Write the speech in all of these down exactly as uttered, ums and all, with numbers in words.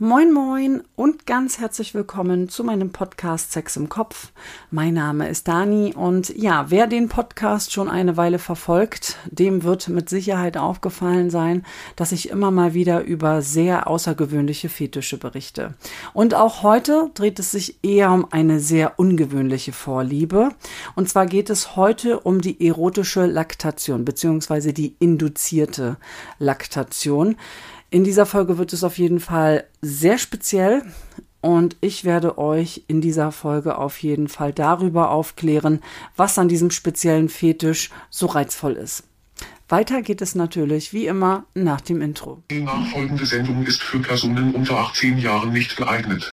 Moin moin und ganz herzlich willkommen zu meinem Podcast Sex im Kopf. Mein Name ist Dani und ja, wer den Podcast schon eine Weile verfolgt, dem wird mit Sicherheit aufgefallen sein, dass ich immer mal wieder über sehr außergewöhnliche Fetische berichte. Und auch heute dreht es sich eher um eine sehr ungewöhnliche Vorliebe. Und zwar geht es heute um die erotische Laktation bzw. die induzierte Laktation. In dieser Folge wird es auf jeden Fall sehr speziell und ich werde euch in dieser Folge auf jeden Fall darüber aufklären, was an diesem speziellen Fetisch so reizvoll ist. Weiter geht es natürlich wie immer nach dem Intro. Die nachfolgende Sendung ist für Personen unter achtzehn Jahren nicht geeignet.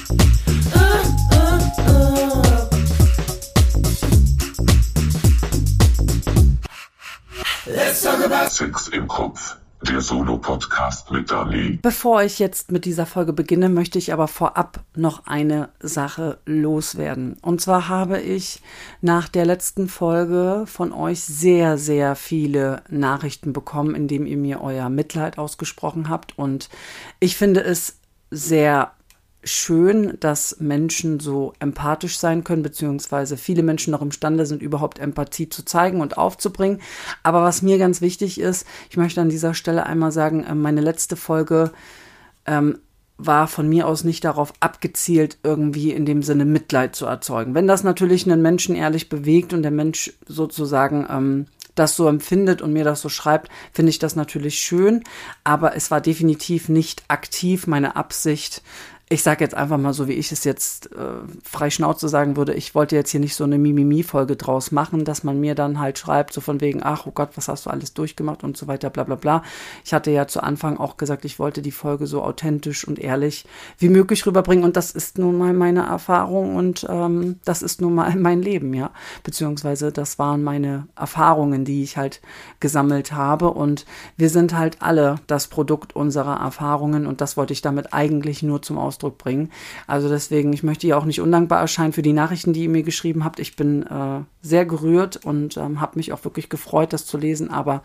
Let's talk about Sex im Kopf. Der Solo-Podcast mit Dani. Bevor ich jetzt mit dieser Folge beginne, möchte ich aber vorab noch eine Sache loswerden. Und zwar habe ich nach der letzten Folge von euch sehr, sehr viele Nachrichten bekommen, indem ihr mir euer Mitleid ausgesprochen habt. Und ich finde es sehr schön, dass Menschen so empathisch sein können, beziehungsweise viele Menschen noch imstande sind, überhaupt Empathie zu zeigen und aufzubringen. Aber was mir ganz wichtig ist, ich möchte an dieser Stelle einmal sagen, meine letzte Folge ähm, war von mir aus nicht darauf abgezielt, irgendwie in dem Sinne Mitleid zu erzeugen. Wenn das natürlich einen Menschen ehrlich bewegt und der Mensch sozusagen ähm, das so empfindet und mir das so schreibt, finde ich das natürlich schön. Aber es war definitiv nicht aktiv meine Absicht. Ich sage jetzt einfach mal so, wie ich es jetzt äh, frei Schnauze sagen würde, ich wollte jetzt hier nicht so eine Mimimi-Folge draus machen, dass man mir dann halt schreibt, so von wegen, ach, oh Gott, was hast du alles durchgemacht und so weiter, bla bla bla. Ich hatte ja zu Anfang auch gesagt, ich wollte die Folge so authentisch und ehrlich wie möglich rüberbringen und das ist nun mal meine Erfahrung und ähm, das ist nun mal mein Leben, ja. Beziehungsweise das waren meine Erfahrungen, die ich halt gesammelt habe und wir sind halt alle das Produkt unserer Erfahrungen und das wollte ich damit eigentlich nur zum Ausdruck bringen. Also deswegen, ich möchte ja auch nicht undankbar erscheinen für die Nachrichten, die ihr mir geschrieben habt. Ich bin äh, sehr gerührt und ähm, habe mich auch wirklich gefreut, das zu lesen. Aber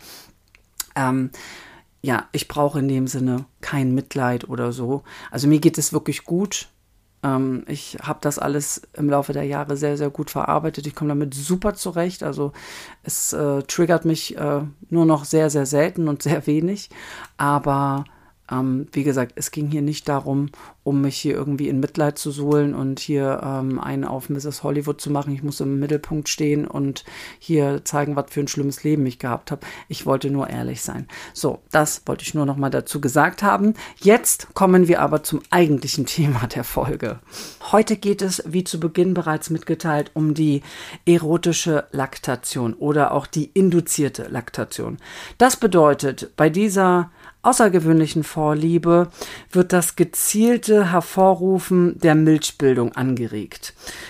ähm, ja, ich brauche in dem Sinne kein Mitleid oder so. Also mir geht es wirklich gut. Ähm, ich habe das alles im Laufe der Jahre sehr, sehr gut verarbeitet. Ich komme damit super zurecht. Also es äh, triggert mich äh, nur noch sehr, sehr selten und sehr wenig. Aber Ähm, wie gesagt, es ging hier nicht darum, um mich hier irgendwie in Mitleid zu suhlen und hier ähm, einen auf Misses Hollywood zu machen. Ich muss im Mittelpunkt stehen und hier zeigen, was für ein schlimmes Leben ich gehabt habe. Ich wollte nur ehrlich sein. So, das wollte ich nur noch mal dazu gesagt haben. Jetzt kommen wir aber zum eigentlichen Thema der Folge. Heute geht es, wie zu Beginn bereits mitgeteilt, um die erotische Laktation oder auch die induzierte Laktation. Das bedeutet, bei dieser außergewöhnlichen Vorliebe wird das gezielte Hervorrufen der Milchbildung angeregt.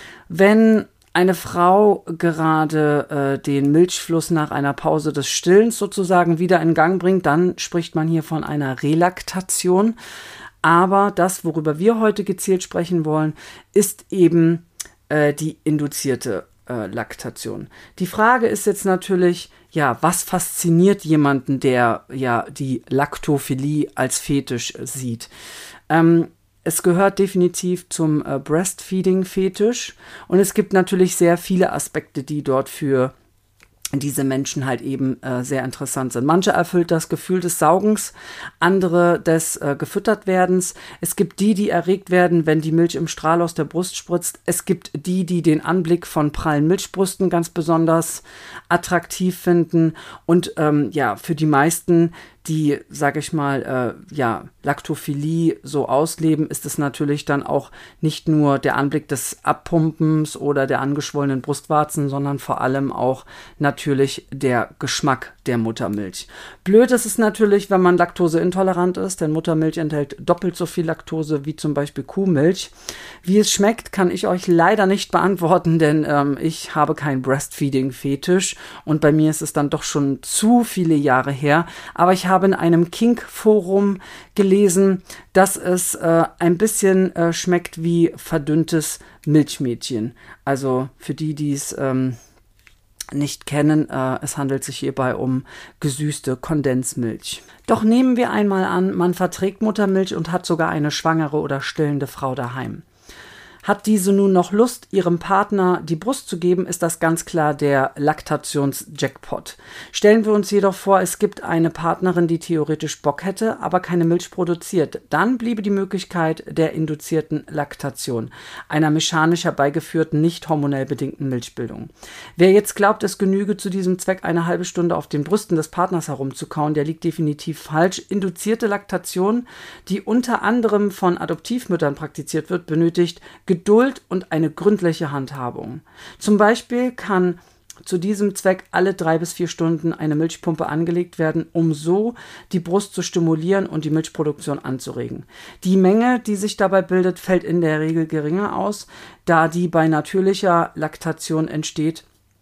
Wenn eine Frau gerade äh, den Milchfluss nach einer Pause des Stillens sozusagen wieder in Gang bringt, dann spricht man hier von einer Relaktation. Aber das, worüber wir heute gezielt sprechen wollen, ist eben äh, die induzierte äh, Laktation. Die Frage ist jetzt natürlich, ja, was fasziniert jemanden, der ja die Laktophilie als Fetisch sieht? Ähm, es gehört definitiv zum äh, Breastfeeding-Fetisch und es gibt natürlich sehr viele Aspekte, die dort für diese Menschen halt eben äh, sehr interessant sind. Manche erfüllt das Gefühl des Saugens, andere des äh, Gefüttertwerdens. Es gibt die, die erregt werden, wenn die Milch im Strahl aus der Brust spritzt. Es gibt die, die den Anblick von prallen Milchbrüsten ganz besonders attraktiv finden. Und ähm, ja, für die meisten, die, sag ich mal, äh, ja, Laktophilie so ausleben, ist es natürlich dann auch nicht nur der Anblick des Abpumpens oder der angeschwollenen Brustwarzen, sondern vor allem auch natürlich der Geschmack der Muttermilch. Blöd ist es natürlich, wenn man laktoseintolerant ist, denn Muttermilch enthält doppelt so viel Laktose wie zum Beispiel Kuhmilch. Wie es schmeckt, kann ich euch leider nicht beantworten, denn ähm, ich habe keinen Breastfeeding-Fetisch und bei mir ist es dann doch schon zu viele Jahre her, aber ich habe in einem Kink-Forum gelesen, dass es äh, ein bisschen äh, schmeckt wie verdünntes Milchmädchen. Also für die, die es ähm, nicht kennen, äh, es handelt sich hierbei um gesüßte Kondensmilch. Doch nehmen wir einmal an, man verträgt Muttermilch und hat sogar eine schwangere oder stillende Frau daheim. Hat diese nun noch Lust, ihrem Partner die Brust zu geben, ist das ganz klar der Laktations-Jackpot. Stellen wir uns jedoch vor, es gibt eine Partnerin, die theoretisch Bock hätte, aber keine Milch produziert. Dann bliebe die Möglichkeit der induzierten Laktation, einer mechanisch herbeigeführten, nicht hormonell bedingten Milchbildung. Wer jetzt glaubt, es genüge zu diesem Zweck eine halbe Stunde auf den Brüsten des Partners herumzukauen, der liegt definitiv falsch. Induzierte Laktation, die unter anderem von Adoptivmüttern praktiziert wird, benötigt Geduld und eine gründliche Handhabung. Zum Beispiel kann zu diesem Zweck alle drei bis vier Stunden eine Milchpumpe angelegt werden, um so die Brust zu stimulieren und die Milchproduktion anzuregen. Die Menge, die sich dabei bildet, fällt in der Regel geringer aus, da die bei natürlicher Laktation entsteht,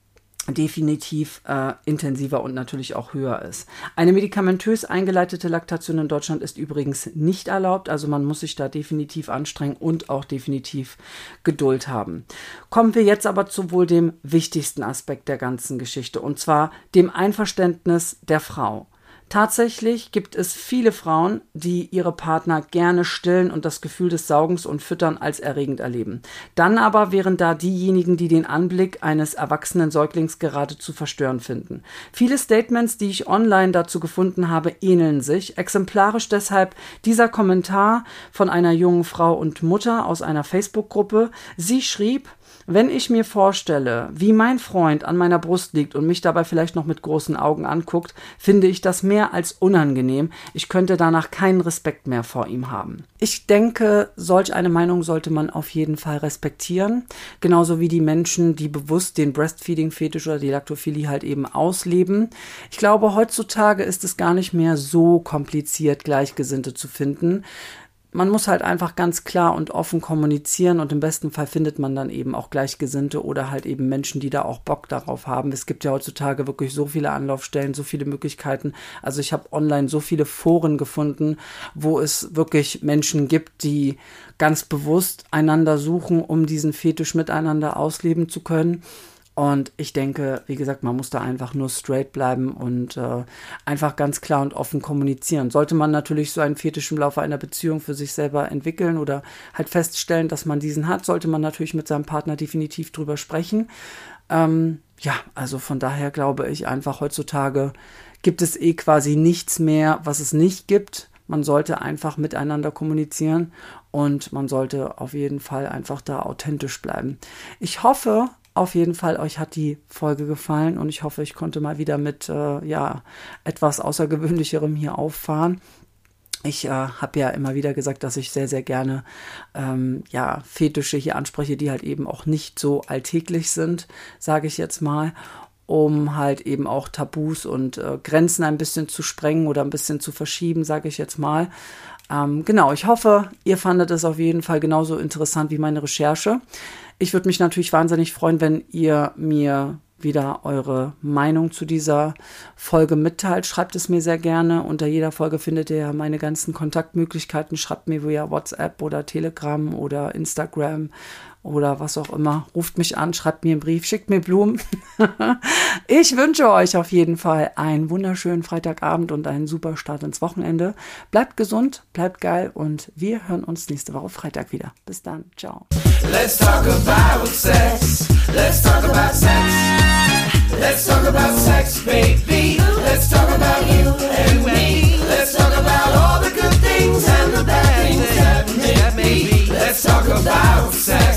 definitiv äh, intensiver und natürlich auch höher ist. Eine medikamentös eingeleitete Laktation in Deutschland ist übrigens nicht erlaubt, also man muss sich da definitiv anstrengen und auch definitiv Geduld haben. Kommen wir jetzt aber zu wohl dem wichtigsten Aspekt der ganzen Geschichte, und zwar dem Einverständnis der Frau. Tatsächlich gibt es viele Frauen, die ihre Partner gerne stillen und das Gefühl des Saugens und Füttern als erregend erleben. Dann aber wären da diejenigen, die den Anblick eines erwachsenen Säuglings geradezu verstörend finden. Viele Statements, die ich online dazu gefunden habe, ähneln sich. Exemplarisch deshalb dieser Kommentar von einer jungen Frau und Mutter aus einer Facebook-Gruppe. Sie schrieb: Wenn ich mir vorstelle, wie mein Freund an meiner Brust liegt und mich dabei vielleicht noch mit großen Augen anguckt, finde ich das mehr als unangenehm. Ich könnte danach keinen Respekt mehr vor ihm haben. Ich denke, solch eine Meinung sollte man auf jeden Fall respektieren. Genauso wie die Menschen, die bewusst den Breastfeeding-Fetisch oder die Laktophilie halt eben ausleben. Ich glaube, heutzutage ist es gar nicht mehr so kompliziert, Gleichgesinnte zu finden. Man muss halt einfach ganz klar und offen kommunizieren und im besten Fall findet man dann eben auch Gleichgesinnte oder halt eben Menschen, die da auch Bock darauf haben. Es gibt ja heutzutage wirklich so viele Anlaufstellen, so viele Möglichkeiten. Also ich habe online so viele Foren gefunden, wo es wirklich Menschen gibt, die ganz bewusst einander suchen, um diesen Fetisch miteinander ausleben zu können. Und ich denke, wie gesagt, man muss da einfach nur straight bleiben und äh, einfach ganz klar und offen kommunizieren. Sollte man natürlich so einen Fetisch im Laufe einer Beziehung für sich selber entwickeln oder halt feststellen, dass man diesen hat, sollte man natürlich mit seinem Partner definitiv drüber sprechen. Ähm, ja, also von daher glaube ich einfach, heutzutage gibt es eh quasi nichts mehr, was es nicht gibt. Man sollte einfach miteinander kommunizieren und man sollte auf jeden Fall einfach da authentisch bleiben. Ich hoffe, auf jeden Fall, euch hat die Folge gefallen und ich hoffe, ich konnte mal wieder mit äh, ja etwas Außergewöhnlicherem hier auffahren. Ich äh, habe ja immer wieder gesagt, dass ich sehr, sehr gerne ähm, ja Fetische hier anspreche, die halt eben auch nicht so alltäglich sind, sage ich jetzt mal, um halt eben auch Tabus und äh, Grenzen ein bisschen zu sprengen oder ein bisschen zu verschieben, sage ich jetzt mal. Ähm, genau, ich hoffe, ihr fandet es auf jeden Fall genauso interessant wie meine Recherche. Ich würde mich natürlich wahnsinnig freuen, wenn ihr mir wieder eure Meinung zu dieser Folge mitteilt. Schreibt es mir sehr gerne. Unter jeder Folge findet ihr ja meine ganzen Kontaktmöglichkeiten. Schreibt mir via WhatsApp oder Telegram oder Instagram oder was auch immer. Ruft mich an, schreibt mir einen Brief, schickt mir Blumen. Ich wünsche euch auf jeden Fall einen wunderschönen Freitagabend und einen super Start ins Wochenende. Bleibt gesund, bleibt geil und wir hören uns nächste Woche Freitag wieder. Bis dann, ciao. Let's talk about sex. Let's talk about sex. Let's talk about sex, baby. Let's talk about you and me. Let's talk about all the good things and the bad things that may be. Let's talk about sex.